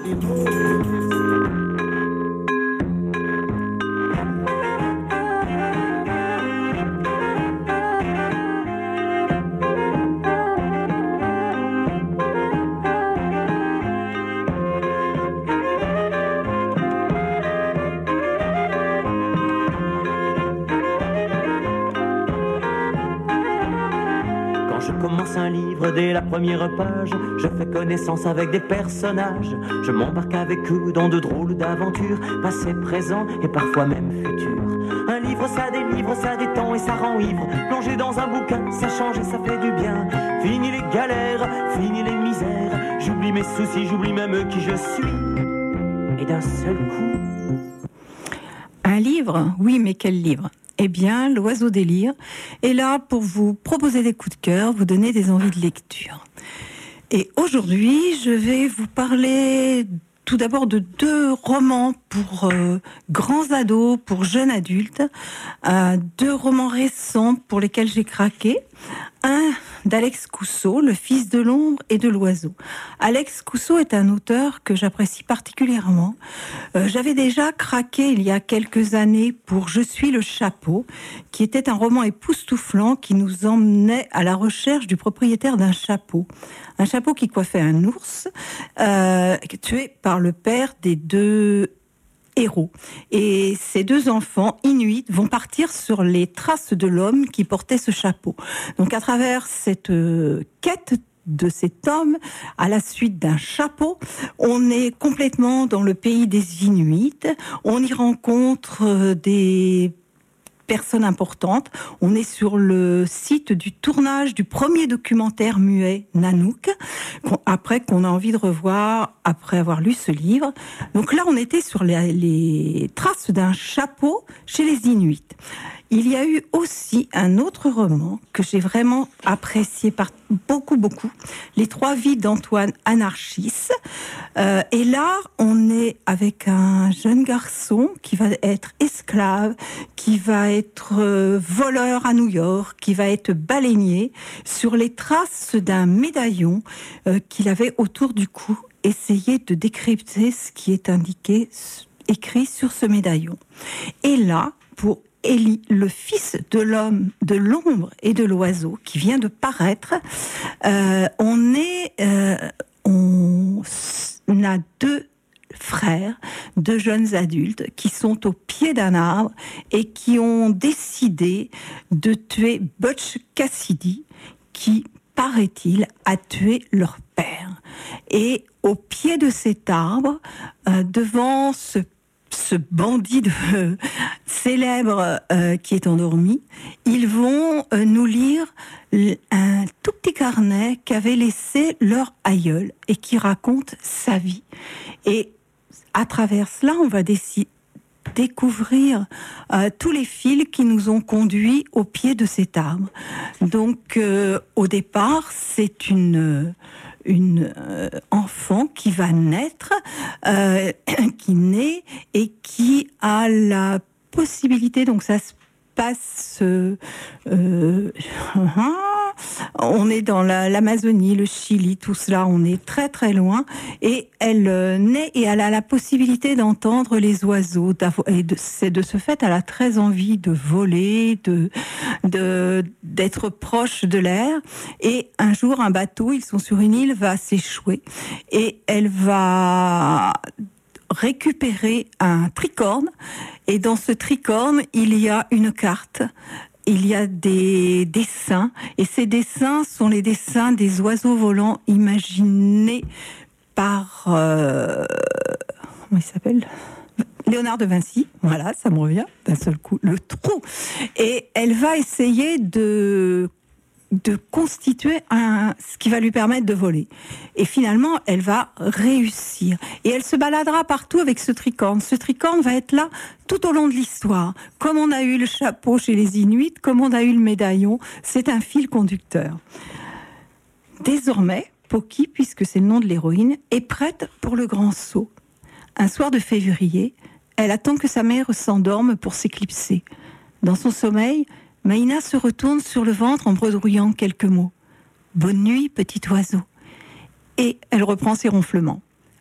Dès la première page, je fais connaissance avec des personnages. Je m'embarque avec eux dans de drôles d'aventures, passé, présent et parfois même futur. Un livre, ça délivre, ça détend et ça rend ivre. Plonger dans un bouquin, ça change et ça fait du bien. Fini les galères, fini les misères. J'oublie mes soucis, j'oublie même qui je suis. Et d'un seul coup... Un livre ? Oui, mais quel livre ? Eh bien, l'Oiseau des Lyres est là pour vous proposer des coups de cœur, vous donner des envies de lecture. Et aujourd'hui, je vais vous parler tout d'abord de 2 romans pour grands ados, pour jeunes adultes, 2 romans récents pour lesquels j'ai craqué. Un d'Alex Cousseau, Le Fils de l'ombre et de l'oiseau. Alex Cousseau est un auteur que j'apprécie particulièrement. J'avais déjà craqué il y a quelques années pour Je suis le chapeau, qui était un roman époustouflant qui nous emmenait à la recherche du propriétaire d'un chapeau. Un chapeau qui coiffait un ours, tué par le père des 2 héros. Et ces 2 enfants inuits vont partir sur les traces de l'homme qui portait ce chapeau. Donc à travers cette quête de cet homme, à la suite d'un chapeau, on est complètement dans le pays des Inuits. On y rencontre des personnes importantes. On est sur le site du tournage du premier documentaire muet Nanook, après qu'on a envie de revoir après avoir lu ce livre. Donc là, on était sur les traces d'un chapeau chez les Inuits. Il y a eu aussi un autre roman que j'ai vraiment apprécié beaucoup, Les 3 vies d'Antoine Anarchis. Et là, on est avec un jeune garçon qui va être esclave, qui va être voleur à New York, qui va être baleinier, sur les traces d'un médaillon qu'il avait autour du cou. Essayer de décrypter ce qui est écrit sur ce médaillon. Et là, pour Élie, le fils de l'homme, de l'ombre et de l'oiseau, qui vient de paraître, on a 2 frères, 2 jeunes adultes qui sont au pied d'un arbre et qui ont décidé de tuer Butch Cassidy, qui, paraît-il, a tué leur père. Et au pied de cet arbre, devant ce bandit célèbre qui est endormi, ils vont nous lire un tout petit carnet qu'avait laissé leur aïeul et qui raconte sa vie. Et à travers cela, on va découvrir tous les fils qui nous ont conduits au pied de cet arbre. Donc, au départ, c'est une enfant qui va naître, qui naît et qui a la possibilité, donc ça se passe, on est dans l'Amazonie, le Chili, tout cela, on est très très loin, et elle naît et elle a la possibilité d'entendre les oiseaux, et de ce fait, elle a très envie de voler, d'être proche de l'air, et un jour, un bateau, ils sont sur une île, va s'échouer, et elle va récupérer un tricorne, et dans ce tricorne, il y a une carte. Il y a des dessins, et ces dessins sont les dessins des oiseaux volants imaginés par... comment il s'appelle ? Léonard de Vinci. Voilà, ça me revient d'un seul coup. Le trou. Et elle va essayer de constituer ce qui va lui permettre de voler. Et finalement, elle va réussir. Et elle se baladera partout avec ce tricorne. Ce tricorne va être là tout au long de l'histoire. Comme on a eu le chapeau chez les Inuits, comme on a eu le médaillon, c'est un fil conducteur. Désormais, Poki, puisque c'est le nom de l'héroïne, est prête pour le grand saut. Un soir de février, elle attend que sa mère s'endorme pour s'éclipser. Dans son sommeil, Maïna se retourne sur le ventre en bredouillant quelques mots. « Bonne nuit, petit oiseau ». Et elle reprend ses ronflements.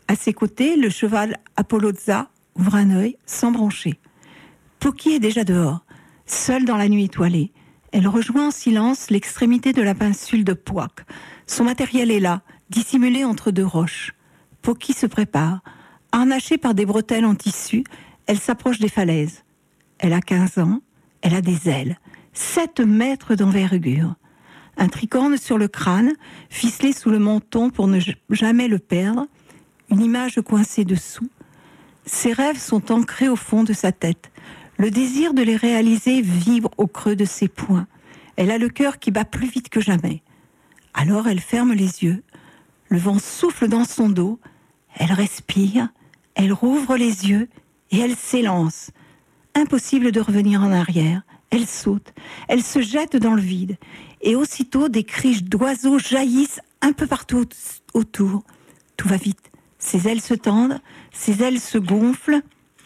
À ses côtés, le cheval Apolloza ouvre un œil sans broncher. Pocky est déjà dehors, seule dans la nuit étoilée. Elle rejoint en silence l'extrémité de la péninsule de Pâques. Son matériel est là, dissimulé entre deux roches. Pocky se prépare. Harnachée par des bretelles en tissu, elle s'approche des falaises. Elle a 15 ans, elle a des ailes, 7 mètres d'envergure. Un tricorne sur le crâne, ficelé sous le menton pour ne jamais le perdre, une image coincée dessous. Ses rêves sont ancrés au fond de sa tête. Le désir de les réaliser vibre au creux de ses poings. Elle a le cœur qui bat plus vite que jamais. Alors elle ferme les yeux. Le vent souffle dans son dos. Elle respire. Elle rouvre les yeux et elle s'élance. Impossible de revenir en arrière. Elle saute. Elle se jette dans le vide. Et aussitôt, des cris d'oiseaux jaillissent un peu partout autour. Tout va vite. Ses ailes se tendent, ses ailes se gonflent.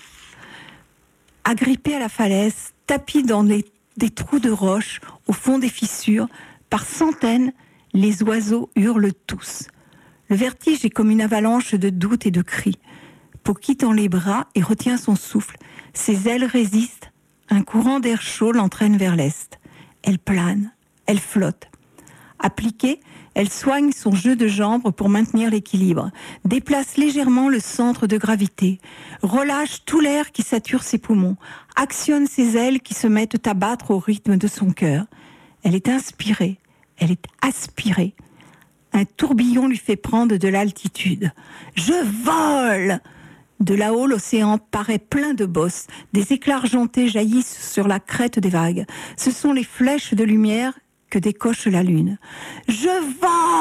Agrippée à la falaise, tapie dans des trous de roche, au fond des fissures, par centaines, les oiseaux hurlent tous. Le vertige est comme une avalanche de doutes et de cris. Pocky tend les bras et retient son souffle. Ses ailes résistent. Un courant d'air chaud l'entraîne vers l'est. Elle plane, elle flotte. Appliquée, elle soigne son jeu de jambes pour maintenir l'équilibre, déplace légèrement le centre de gravité, relâche tout l'air qui sature ses poumons, actionne ses ailes qui se mettent à battre au rythme de son cœur. Elle est inspirée, elle est aspirée. Un tourbillon lui fait prendre de l'altitude. « Je vole !» De là-haut, l'océan paraît plein de bosses. Des éclats argentés jaillissent sur la crête des vagues. Ce sont les flèches de lumière que décoche la lune. « Je vole !»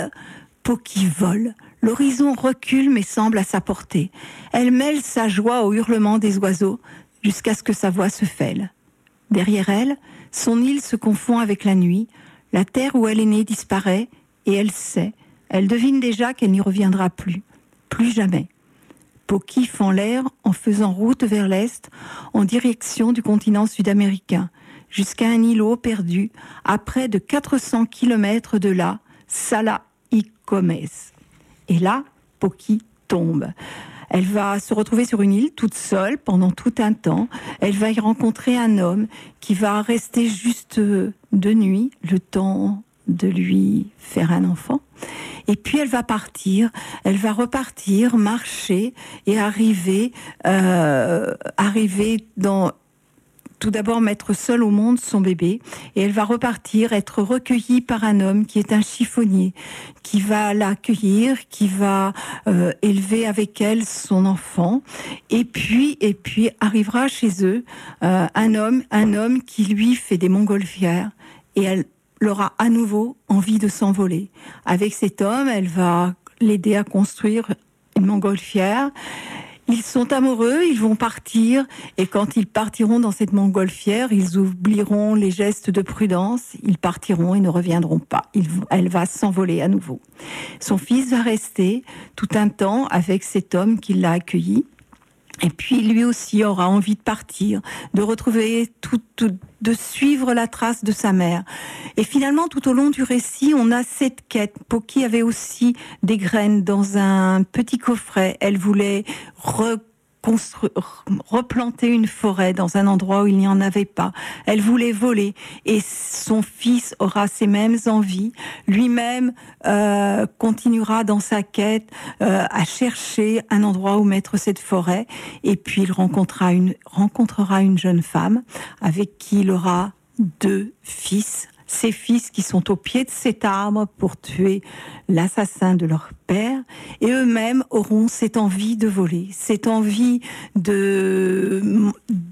Pocky vole. L'horizon recule mais semble à sa portée. Elle mêle sa joie au hurlement des oiseaux jusqu'à ce que sa voix se fêle. Derrière elle, son île se confond avec la nuit. La terre où elle est née disparaît et elle sait. Elle devine déjà qu'elle n'y reviendra plus. Plus jamais. Pocky fend l'air en faisant route vers l'est en direction du continent sud-américain, jusqu'à un îlot perdu à près de 400 km de là, Sala-y-Comes. Et là, Pocky tombe. Elle va se retrouver sur une île toute seule pendant tout un temps. Elle va y rencontrer un homme qui va rester juste de nuit, le temps de lui faire un enfant. Et puis elle va partir, elle va repartir, marcher et arriver dans... Tout d'abord mettre seule au monde son bébé, et elle va repartir, être recueillie par un homme qui est un chiffonnier, qui va l'accueillir, qui va élever avec elle son enfant, et puis arrivera chez eux un homme qui lui fait des montgolfières, et elle aura à nouveau envie de s'envoler. Avec cet homme, elle va l'aider à construire une montgolfière. Ils sont amoureux, ils vont partir, et quand ils partiront dans cette montgolfière, ils oublieront les gestes de prudence, ils partiront et ne reviendront pas. Elle va s'envoler à nouveau. Son fils va rester tout un temps avec cet homme qui l'a accueilli. Et puis lui aussi aura envie de partir, de retrouver de suivre la trace de sa mère. Et finalement, tout au long du récit, on a cette quête. Pocky avait aussi des graines dans un petit coffret. Elle voulait replanter une forêt dans un endroit où il n'y en avait pas. Elle voulait voler, et son fils aura ces mêmes envies. Lui-même continuera dans sa quête à chercher un endroit où mettre cette forêt, et puis il rencontrera une jeune femme avec qui il aura 2 fils. Ces fils qui sont au pied de cet arbre pour tuer l'assassin de leur père, et eux-mêmes auront cette envie de voler, cette envie de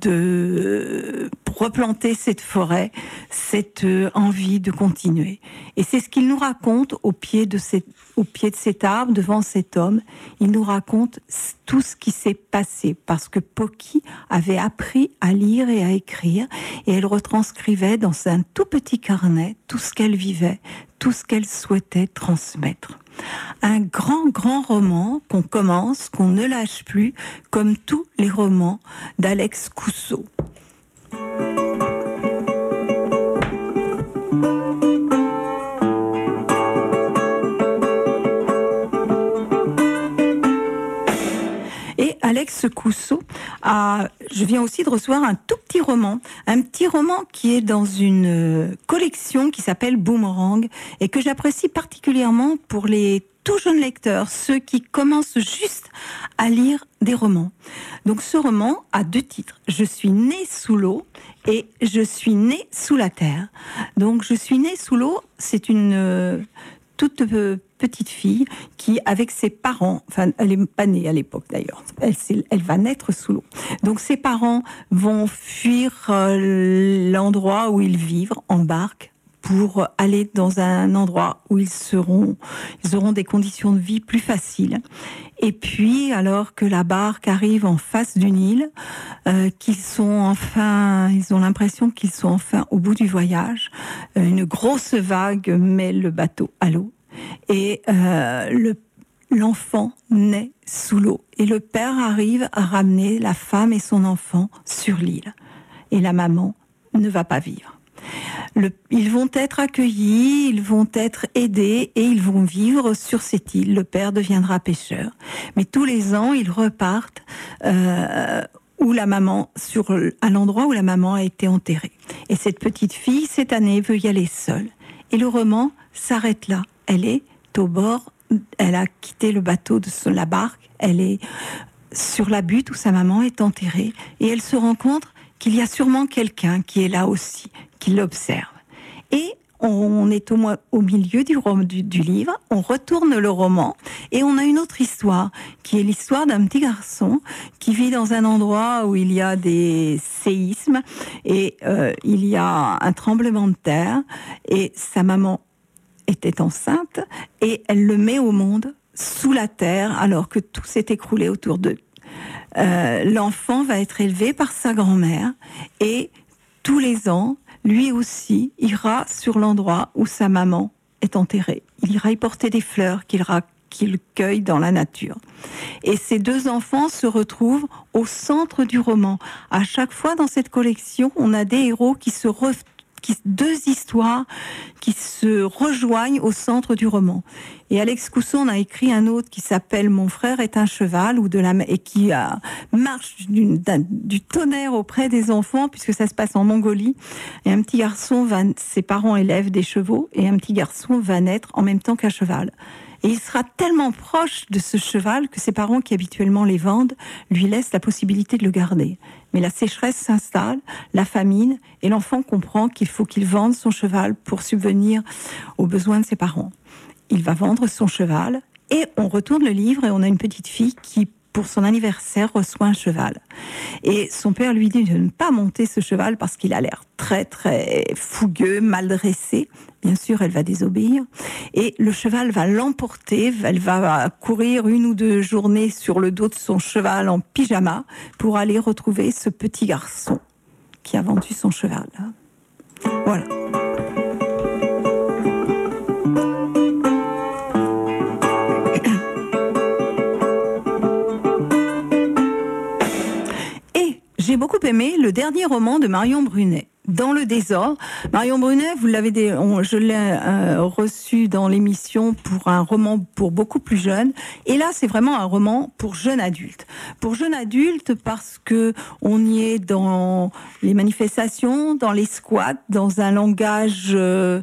replanter cette forêt, cette envie de continuer. Et c'est ce qu'il nous raconte au pied de cet arbre, devant cet homme. Il nous raconte tout ce qui s'est passé, parce que Pocky avait appris à lire et à écrire, et elle retranscrivait dans un tout petit carnet tout ce qu'elle vivait, tout ce qu'elle souhaitait transmettre. Un grand, grand roman qu'on commence, qu'on ne lâche plus, comme tous les romans d'Alex Cousseau. Alex Cousseau je viens aussi de recevoir un tout petit roman qui est dans une collection qui s'appelle Boomerang et que j'apprécie particulièrement pour les tout jeunes lecteurs, ceux qui commencent juste à lire des romans. Donc ce roman a 2 titres. Je suis née sous l'eau et je suis née sous la terre. Donc je suis née sous l'eau, c'est une toute petite fille qui, avec ses parents, enfin elle n'est pas née à l'époque d'ailleurs, elle va naître sous l'eau. Donc ses parents vont fuir l'endroit où ils vivent en barque pour aller dans un endroit où ils auront des conditions de vie plus faciles. Et puis, alors que la barque arrive en face d'une île, ils ont l'impression qu'ils sont enfin au bout du voyage. Une grosse vague met le bateau à l'eau et l'enfant naît sous l'eau. Et le père arrive à ramener la femme et son enfant sur l'île. Et la maman ne va pas vivre. Ils vont être accueillis, ils vont être aidés et ils vont vivre sur cette île. Le père deviendra pêcheur. Mais tous les ans, ils repartent à l'endroit où la maman a été enterrée. Et cette petite fille, cette année, veut y aller seule. Et le roman s'arrête là. Elle est au bord, elle a quitté le bateau de la barque, elle est sur la butte où sa maman est enterrée. Et elle se rend compte qu'il y a sûrement quelqu'un qui est là aussi, qui l'observe. Et on est au milieu du livre, on retourne le roman et on a une autre histoire, qui est l'histoire d'un petit garçon qui vit dans un endroit où il y a des séismes et il y a un tremblement de terre et sa maman était enceinte et elle le met au monde sous la terre alors que tout s'est écroulé autour d'eux. L'enfant va être élevé par sa grand-mère et tous les ans, lui aussi ira sur l'endroit où sa maman est enterrée. Il ira y porter des fleurs qu'il cueille dans la nature. Et ces 2 enfants se retrouvent au centre du roman. À chaque fois dans cette collection, on a des héros deux histoires qui se rejoignent au centre du roman. Et Alex Cousseau en a écrit un autre qui s'appelle Mon frère est un cheval et qui marche du tonnerre auprès des enfants puisque ça se passe en Mongolie. Et un petit garçon ses parents élèvent des chevaux et un petit garçon va naître en même temps qu'un cheval. Et il sera tellement proche de ce cheval que ses parents, qui habituellement les vendent, lui laissent la possibilité de le garder. Mais la sécheresse s'installe, la famine, et l'enfant comprend qu'il faut qu'il vende son cheval pour subvenir aux besoins de ses parents. Il va vendre son cheval, et on retourne le livre, et on a une petite fille qui, pour son anniversaire, reçoit un cheval. Et son père lui dit de ne pas monter ce cheval parce qu'il a l'air très très fougueux, mal dressé. Bien sûr, elle va désobéir. Et le cheval va l'emporter. Elle va courir 1 ou 2 journées sur le dos de son cheval en pyjama pour aller retrouver ce petit garçon qui a vendu son cheval. Voilà. J'ai beaucoup aimé le dernier roman de Marion Brunet, Dans le désordre. Marion Brunet, je l'ai reçu dans l'émission pour un roman pour beaucoup plus jeunes. Et là, c'est vraiment un roman pour jeunes adultes. Pour jeunes adultes parce que on y est dans les manifestations, dans les squats, dans un langage,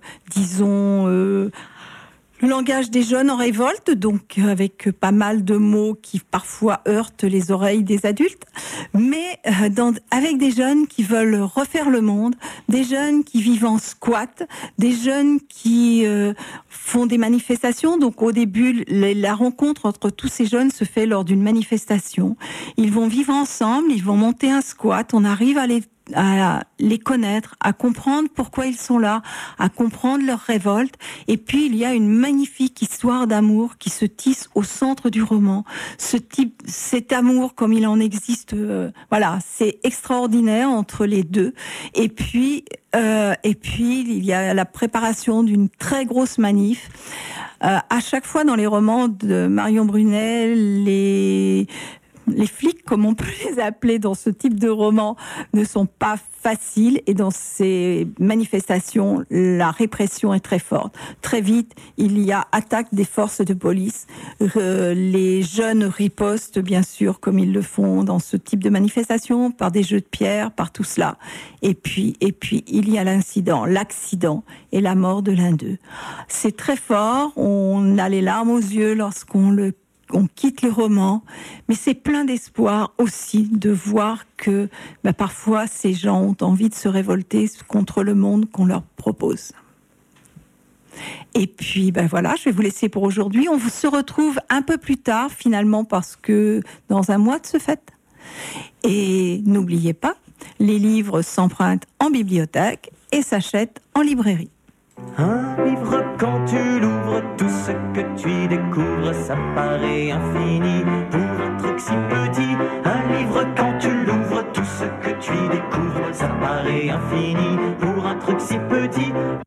le langage des jeunes en révolte, donc avec pas mal de mots qui parfois heurtent les oreilles des adultes, mais avec des jeunes qui veulent refaire le monde, des jeunes qui vivent en squat, des jeunes qui font des manifestations. Donc au début, la rencontre entre tous ces jeunes se fait lors d'une manifestation. Ils vont vivre ensemble, ils vont monter un squat, on arrive à les connaître, à comprendre pourquoi ils sont là, à comprendre leur révolte. Et puis, il y a une magnifique histoire d'amour qui se tisse au centre du roman. Cet amour, comme il en existe, c'est extraordinaire entre les deux. Et puis, il y a la préparation d'une très grosse manif. À chaque fois dans les romans de Marion Brunet, les flics, comme on peut les appeler dans ce type de roman, ne sont pas faciles, et dans ces manifestations, la répression est très forte. Très vite, il y a attaque des forces de police. Les jeunes ripostent, bien sûr, comme ils le font dans ce type de manifestation, par des jeux de pierre, par tout cela. Et puis, il y a l'accident et la mort de l'un d'eux. C'est très fort, on a les larmes aux yeux lorsqu'on quitte le roman, mais c'est plein d'espoir aussi de voir que parfois ces gens ont envie de se révolter contre le monde qu'on leur propose. Et puis voilà, je vais vous laisser pour aujourd'hui. On se retrouve un peu plus tard finalement, parce que dans un mois de ce fête. Et n'oubliez pas, les livres s'empruntent en bibliothèque et s'achètent en librairie. Un livre, quand tu l'ouvres, tout ce que tu y découvres, ça paraît infini pour un truc si petit. Un livre, quand tu l'ouvres, tout ce que tu y découvres, ça paraît infini pour un truc si petit.